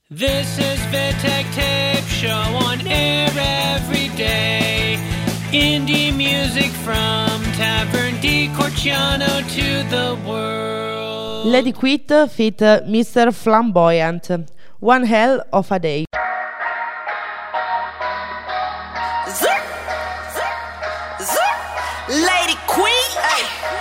This is Vitek Tape Show on air every day. Indie music from Tavern di Corciano to the world. Lady Quit feat Mr. Flamboyant. One hell of a day. Lady Queen, ay,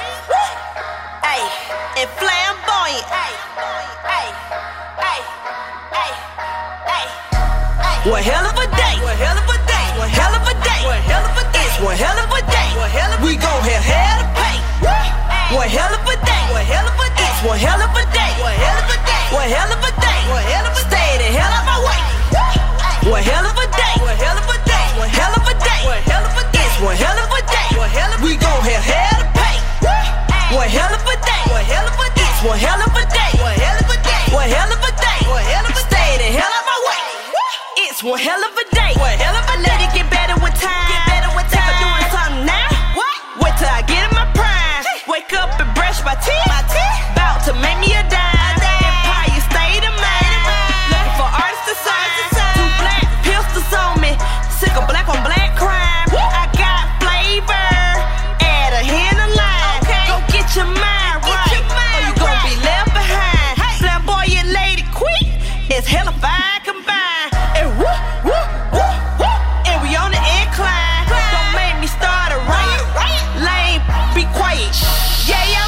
ay, and flamboyant, ay, ay, ay, ay, ay, ay. One hell of a day, one hell of a day, one hell of a day, one hell of a day, it's one hell of a day. We gon' have hell to pay. One hell of a day, one hell of a day, it's one hell of a day, one hell of a day, one hell of a day, one hell of a day. Stay the hell out my way. One hell of a day, one hell of a day, one hell of a day, one hell of a day, it's one hell of a day. We gon' have hell to pay. One hell of a day, one hell of a day, it's one hell of a day, one hell of a day, one hell of a day, one hell of a day. Stay the hell out my way. It's one hell of a day, one hell of a day. I let it get better with time, get better with time. If I'm doing something now, what? Wait till I get in my prime. Wake up and brush my teeth, bout to make me a dime. Empire state of mind, looking for artists to sign. Two black pistols on me, sick of black on black crime. I got flavor, add a hand of line. Go get your mind right, or you gon' be left behind. Flamboyant Lady Queen, it's hella fine combined. And woo, woo, woo, woo, and we on the incline. Don't make me start a riot, lame, be quiet. Yeah, I'm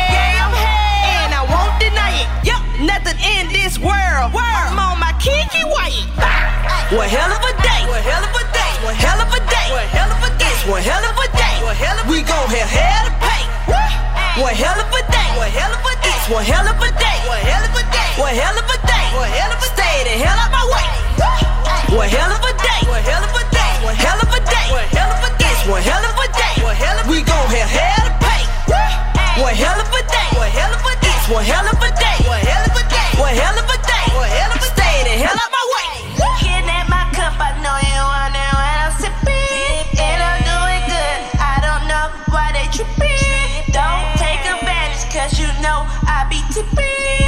here, and I won't deny it. Yup, nothing in this world. I'm on my Kiki White. One hell of a day, one hell of a day, one hell of a day, one hell of a day, it's one hell of a day. We gon' have hell to pay. One hell of a day, one hell of a day, it's one hell of a day, one hell of a day, one hell of a day, one hell of a day. Stay the hell out my way. One hell of a day, one hell of a day, one hell of a day, one hell of a day, it's one hell of a day. We gon' have hell to pay. One hell of a day, one hell of a day, it's one hell of a day, one hell of a day, one hell of a day, one hell of a day. Stay the hell out my way. Looking at my cup, I know you want it when I'm sipping, and I'm doing good. I don't know why they tripping. Don't take advantage, cause you know I be tipping.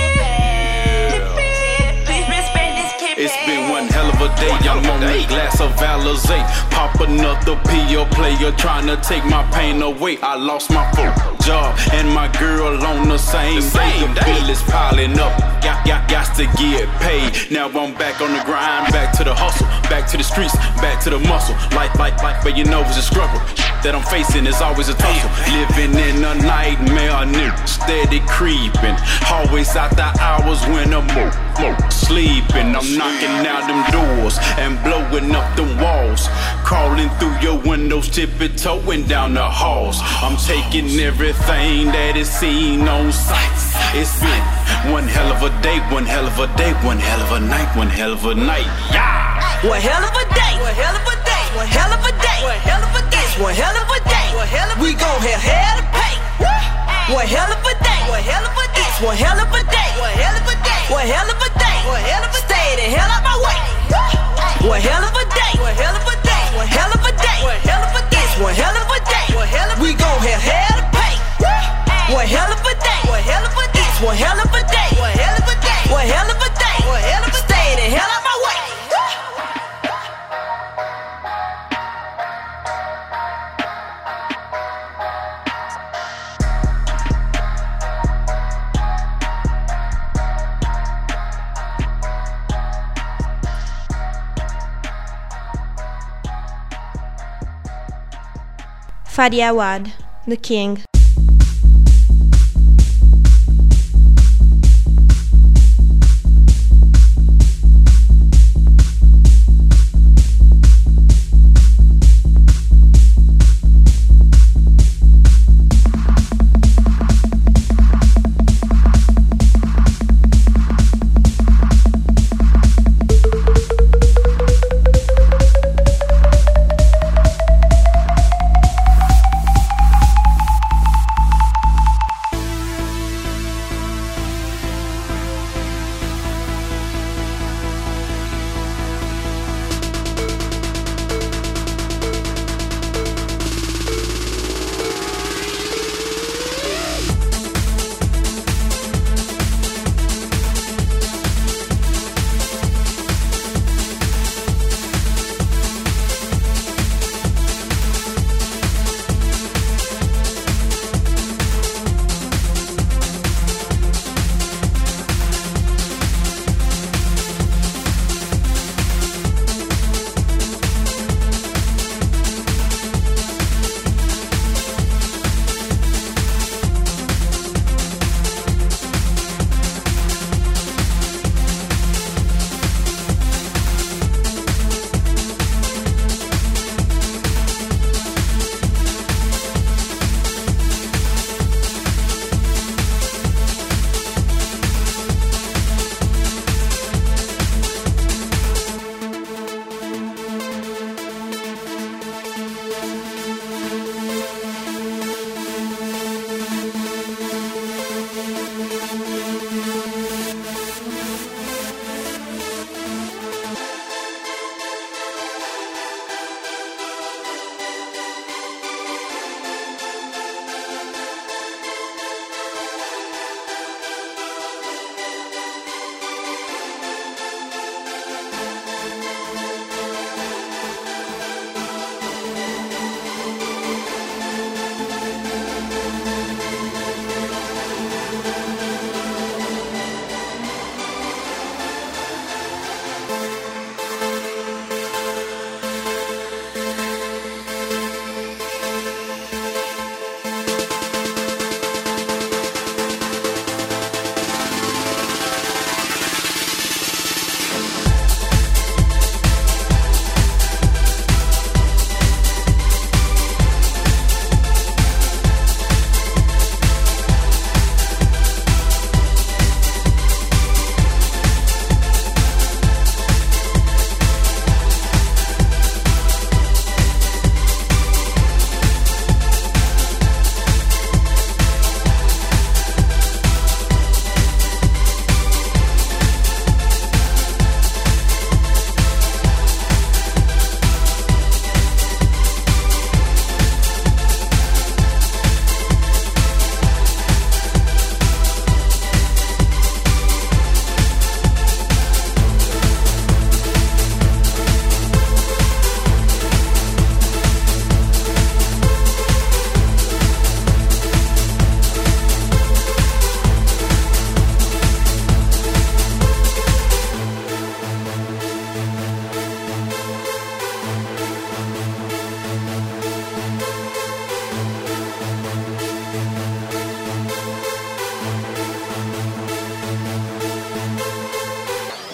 Please respect this kid. It's been one hell of a day. I'm on a glass of Alizé. Pop another PO player trying to take my pain away. I lost my full job and my girl on the same day. The bill is piling up. Got to get paid. Now I'm back on the grind, back to the hustle, back to the streets, back to the muscle. Like, but you know it's a struggle that I'm facing is always a tussle. Living in a nightmare, nigga, steady creeping. Always out the hours when I'm sleeping. I'm knocking out them doors and blowing up them walls. Crawling through your windows, tippy-toeing down the halls. I'm taking everything that is seen on sight. It's been one hell of a day, one hell of a day, one hell of a night, one hell of a night. Yeah! One hell of a day, one hell of a day, one hell of a day, one hell of a day, it's one hell of a day. We gon' have hell to pay. One hell of a day, one hell of a day, it's one hell of a day, one hell of a day, one hell of a day, one hell of a day. Stay the hell out my way. One hell of a day, one hell of a day, one hell of a day, one hell of a day, it's one hell of a day. We gon' have hell to pay. One hell of a day, one hell of a day, it's one hell of a day, one hell of a day, one hell of a day, one hell of a day. Stay the hell out my way. Fadi Awad, the king.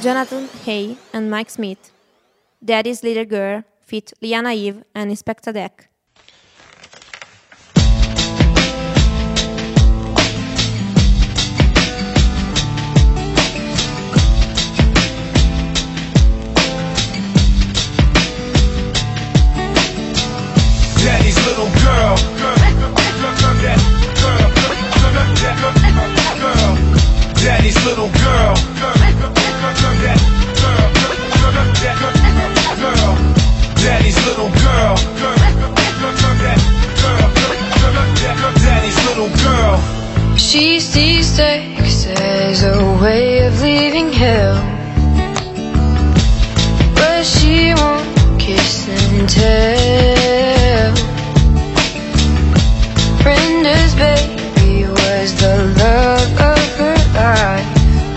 Jonathan Hay and Mike Smith. Daddy's Little Girl feat. Liana Eve and Inspector Deck. Daddy's little girl. Daddy's little girl. Daddy's little girl. Daddy's little girl. She sees sex as a way of leaving hell, but she won't kiss and tell. Brenda's baby was the love of her life,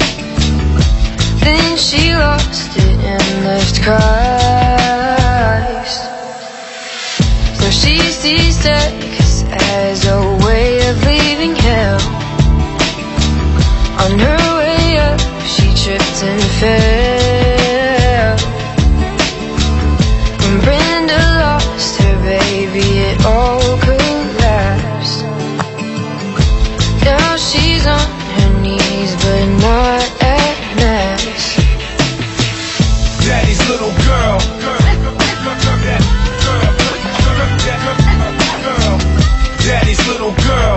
then she lost it and left Christ. So she sees sex as a way of leaving hell. On her way up, she tripped and fell. When Brenda lost her baby, it all collapsed. Now she's on her knees, but not at mass. Daddy's little girl. Daddy's little girl.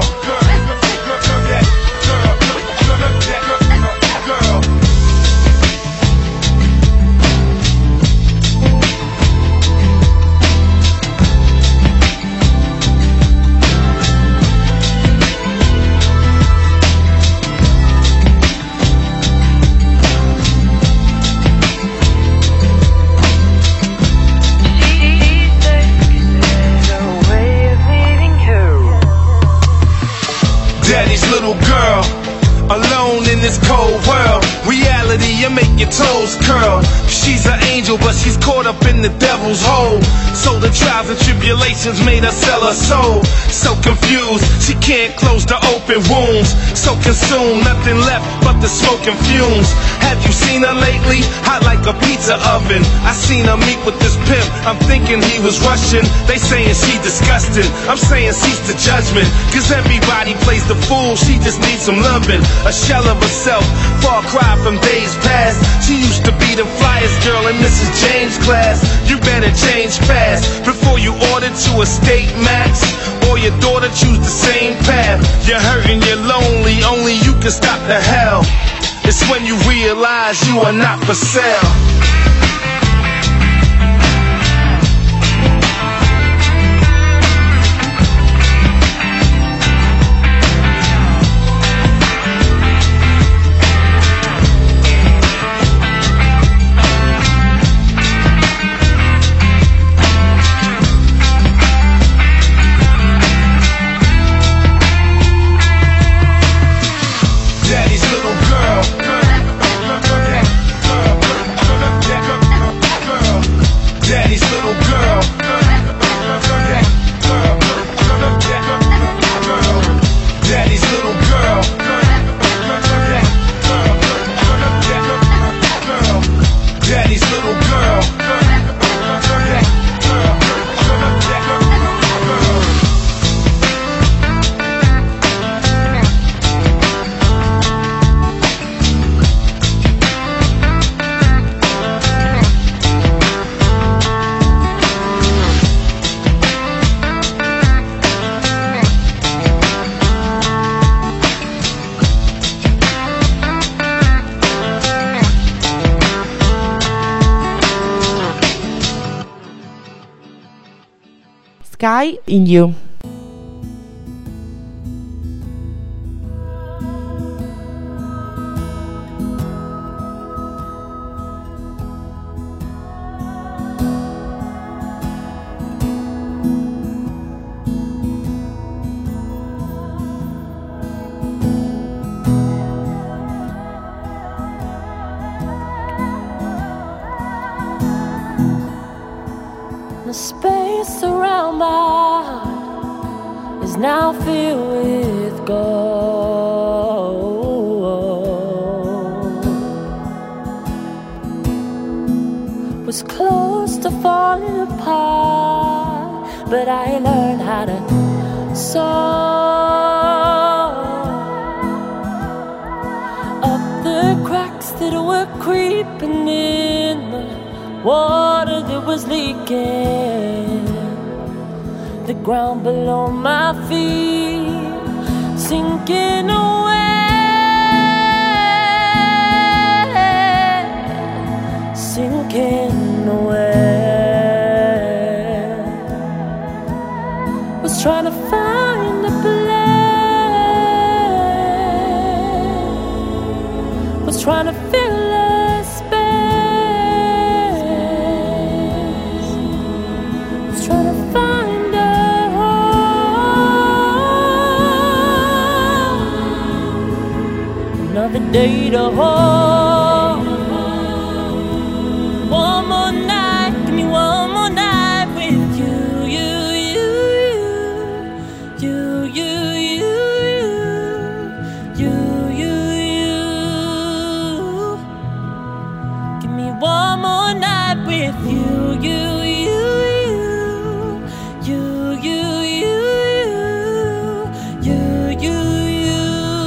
Daddy's little girl, alone in this cold world. Reality, you make your toes curl. She's an angel, but she's caught up in the devil's hole. So the trials and tribulations made her sell her soul. So confused, she can't close the open wounds. So consumed, nothing left but the smoke and fumes. Have you seen her lately? Hot like a pizza oven. I seen her meet with this pimp, I'm thinking he was Russian. They saying she disgusting, I'm saying cease the judgment. Cause everybody plays the fool, she just needs some loving. A shell of herself, far cry from days past. She used to be the flyest girl in Mrs. James' class. You better change fast before you order to a state max, or your daughter choose the same path. You're hurting, you're lonely, only you can stop the hell. It's when you realize you are not for sale. Daddy's little girl. Daddy's little girl. Daddy's little girl. Daddy's little girl. Sky in You. The space around my heart is now filled with gold. was close to falling apart, but I learned how to soar up the cracks that were creeping in the water that was leaking. The ground below my feet sinking away, sinking away. Was trying to find a place, was trying to fill a space, was trying to find a home. Another day to hold. One more night, give me one more night with you, you, you, you, you, you, you, you. Give me one more night with you, you, you, you, you, you, you, you.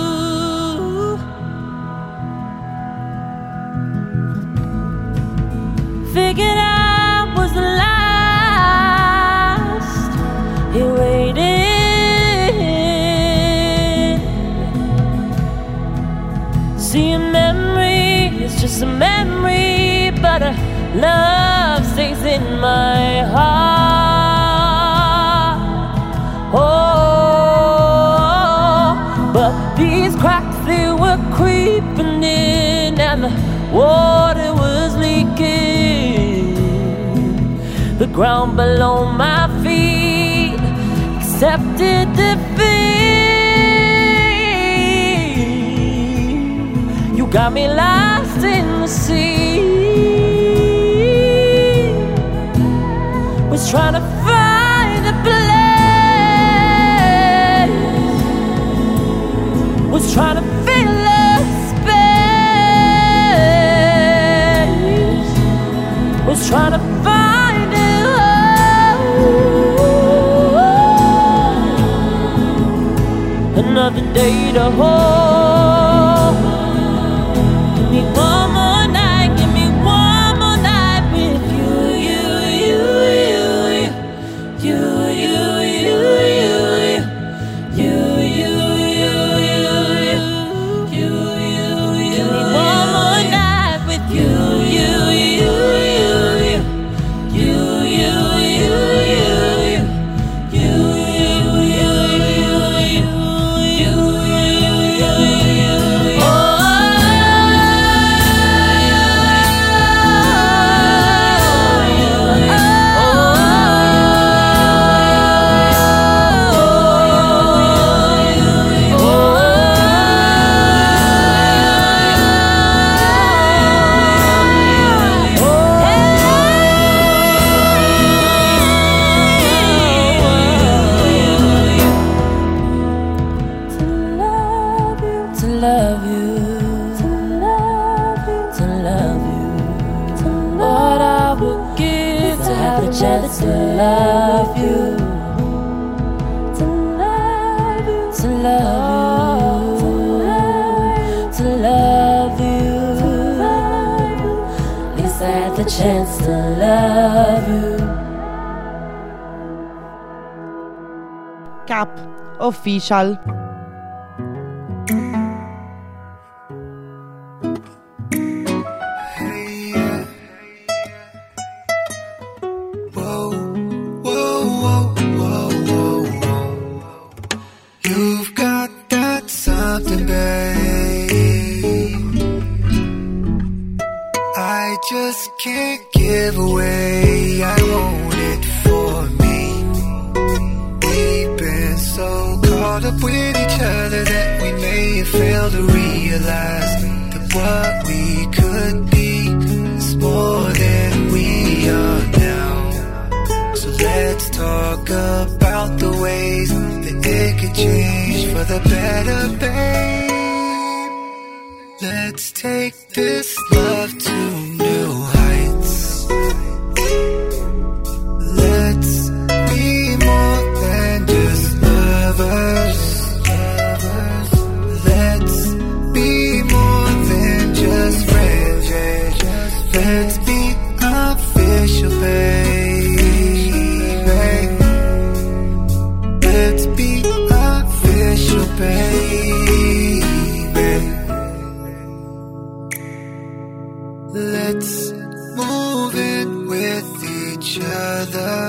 Figured I was the last. He waited. See, a memory is just a memory, but a love stays in my heart. Oh, but these cracks, they were creeping in, and the water was leaking. The ground below my feet accepted defeat. You got me lost in the sea. Was trying to find a place, was trying to fill a space, was trying to find it. Another day to hold. Give me one more night, give me one more night with you, you, you, you, you, you, you, you, you, you, you, you, you. Give me one more night with you, you, you, you, you, you, you, you, you. Chance to love you, to love you, to love you, to love you. At least I had the chance to love you. Cap Official. You've got that something, babe, I just can't give away. I want it for me. We've been so caught up with each other that we may have failed to realize that what we could be is more than we are now. So let's talk about the ways that it could change for the better, babe. Let's take this love to new heights. Let's be official, baby. Let's be official, baby. Let's move in with each other.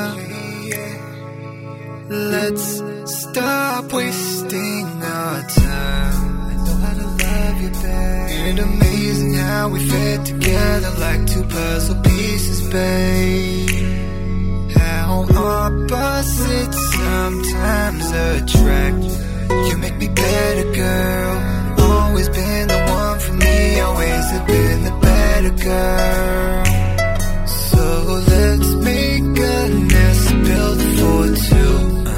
Let's stop wasting our time. I know how to love you, babe. Ain't it amazing how we fit together like two puzzle pieces, babe? How opposites sometimes attract. You make me better, girl. Always been the one for me. Always have been the better girl. So let's make a nest built for two.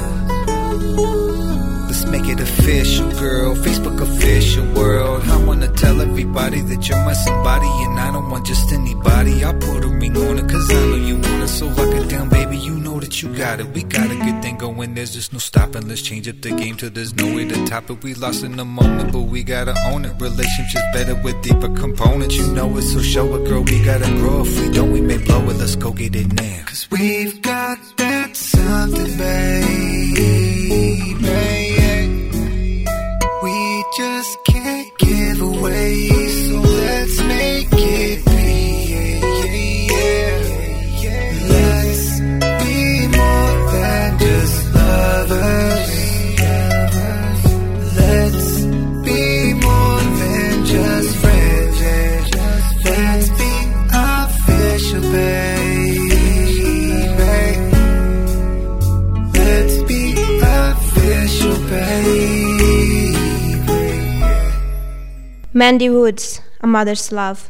Let's make it official, girl. Facebook official world. I wanna tell everybody that you're my somebody, and I don't want just anybody. I'll put a ring on it, cause I know you want it. So lock it down, baby, you know that you got it. We got a good thing going, there's just no stopping. Let's change up the game till there's no way to top it. We lost in the moment, but we gotta own it. Relationships better with deeper components. You know it, so show it, girl. We gotta grow. If we don't, we may blow it. Let's go get it now. Cause we've got that something, baby. We just can't give away, so let's make it big. Let's be more than just lovers. Let's be more than just friends. Let's be official, baby. Let's be official, baby. Mandy Woods, A Mother's Love.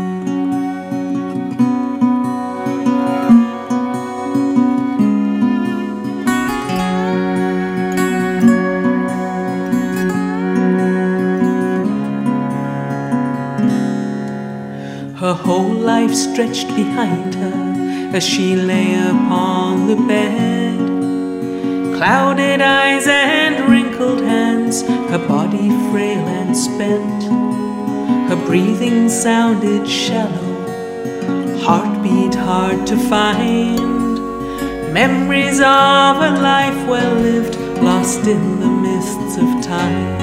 Her whole life stretched behind her as she lay upon the bed. Clouded eyes and wrinkled hands, her body frail and spent. Her breathing sounded shallow, heartbeat hard to find. Memories of a life well lived, lost in the mists of time.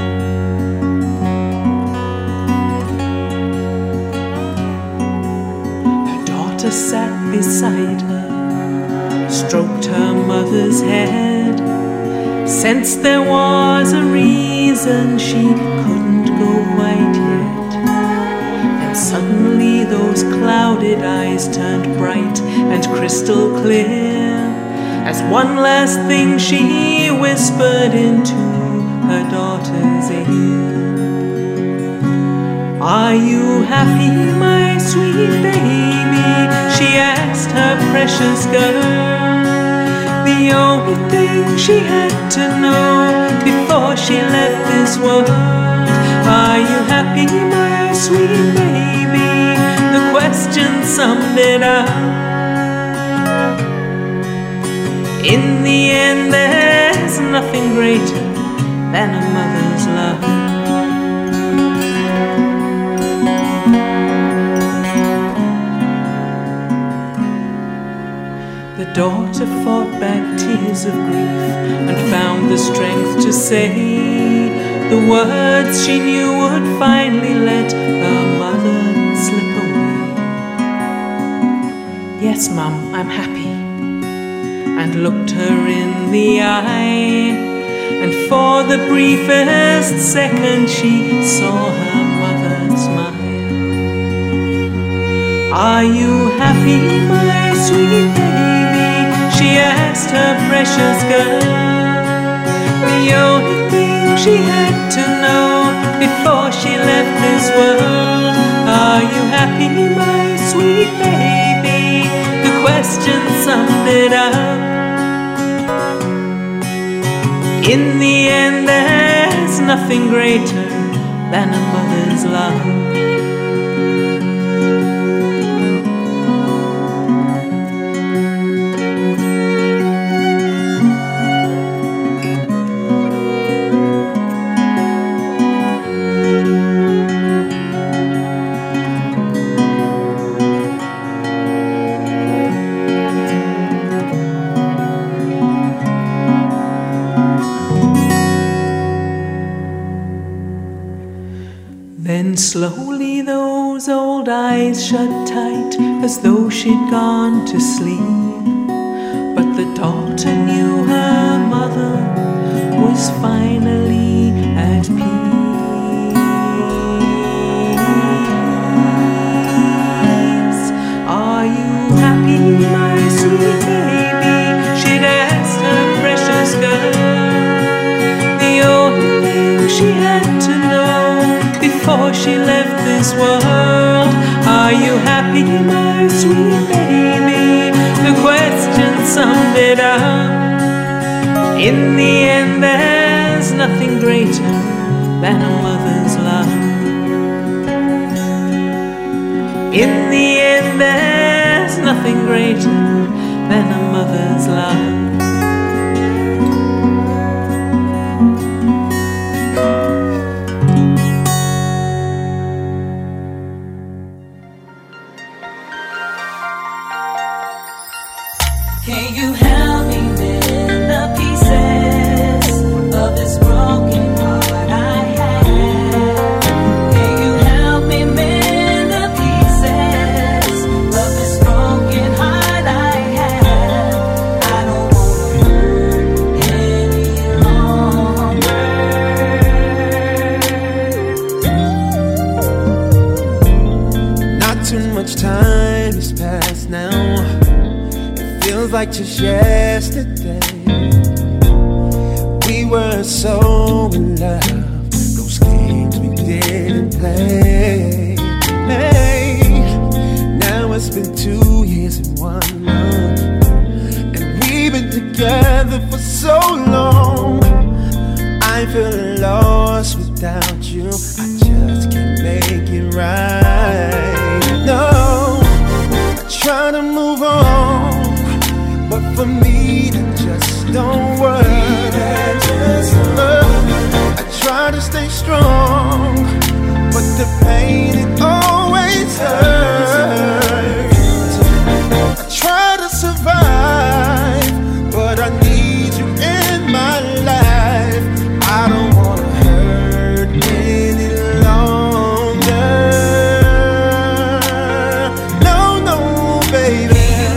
Sat beside her, stroked her mother's head, sensed there was a reason she couldn't go quite yet. And suddenly those clouded eyes turned bright and crystal clear, as one last thing she whispered into her daughter's ear. Are you happy, my sweet baby? She asked her precious girl. The only thing she had to know before she left this world. Are you happy, my sweet baby? The question summed it up. In the end, there's nothing greater than a mother's love. The daughter fought back tears of grief and found the strength to say the words she knew would finally let her mother slip away. Yes, Mum, I'm happy. And looked her in the eye, and for the briefest second she saw her mother smile. Are you happy, my sweet baby? She asked her precious girl. The only thing she had to know before she left this world. Are you happy, my sweet baby? The question summed it up. In the end, there's nothing greater than a mother's love. Slowly those old eyes shut tight as though she'd gone to sleep. But the daughter knew her mother was finally at peace. Are you happy, my sweet baby? She'd asked her precious girl. The only thing she had to know before she left this world. Are you happy, my sweet baby? The question summed it up. In the end, there's nothing greater than a mother's love. In the end, there's nothing greater than a mother's love. Can you help me mend the pieces of this broken heart I have? Can you help me mend the pieces of this broken heart I have? I don't want to hurt any longer. Not too much time has passed now. Feels like just yesterday we were so in love. Those games we didn't play. Hey, now it's been 2 years and 1 month, and we've been together for so long. I feel lost without you. I just can't make it right. No, I try to move on, but for me that just don't work. I try to stay strong, but the pain it always hurts. I try to survive, but I need you in my life. I don't wanna hurt any longer. No, no, baby.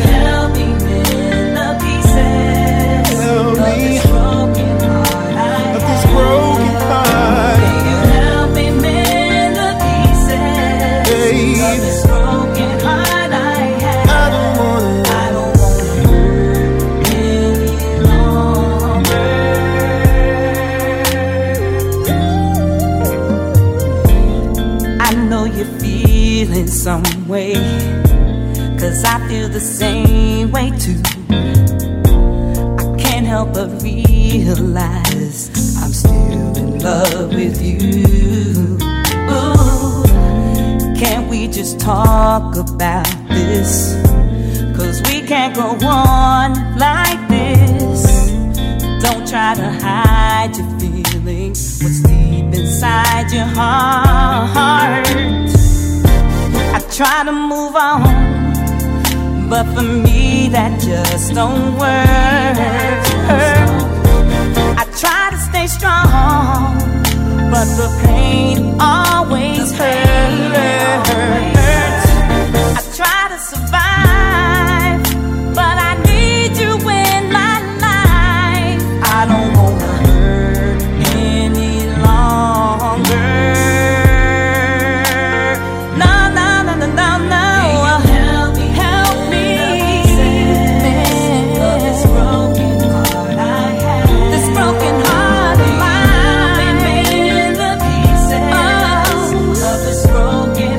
Some way, 'cause I feel the same way too. I can't help but realize I'm still in love with you. Ooh, can't we just talk about this? 'Cause we can't go on like this. Don't try to hide your feelings, what's deep inside your heart. I try to move on, but for me that just don't work. I try to stay strong, but the pain always hurts. I try to survive, but I need you in my life. I don't wanna hurt any longer. Broken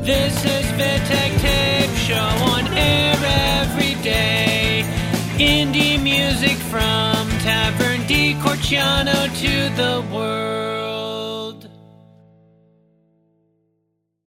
This is Vitek Tape Show on air every day. Indie music from Tavern di Corciano to the world.